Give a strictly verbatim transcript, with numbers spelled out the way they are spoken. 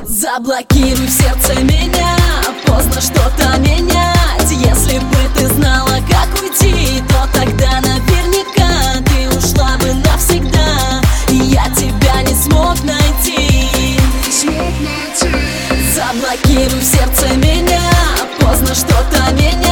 Заблокируй в сердце меня, поздно что-то менять. Если бы ты знала, как уйти, то тогда наверняка ты ушла бы навсегда, и я тебя не смог найти. Заблокируй в сердце меня, поздно что-то менять.